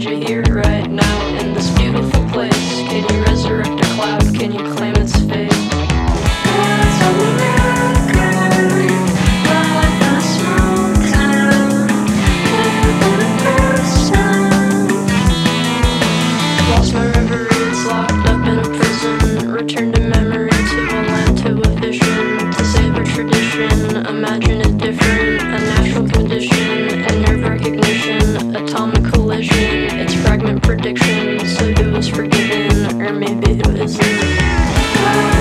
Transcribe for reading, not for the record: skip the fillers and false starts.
you here right now in this beautiful place? Can you resurrect a cloud? Can you claim its fate? Lost my reveries, locked up in a prison. Return to memory, to a land, to a vision. To save a tradition, imagine it different. A natural condition, and nerve recognition. Atomic collision, it's fragment prediction. So who is forgiven, or maybe who isn't?